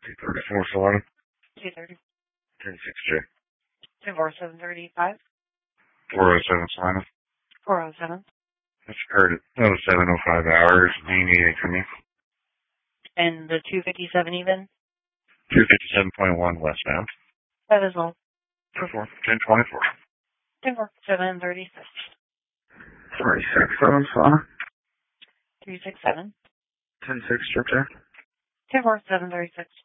234 Solana. 230. 106J. 24735. 407 Solana. 407. That's occurred at 7:05 hours. 98 for me. And the 257 even? 257.1 westbound. That is all. 1024. 736. 467 Solana. 367. 106 Strip there. 24736.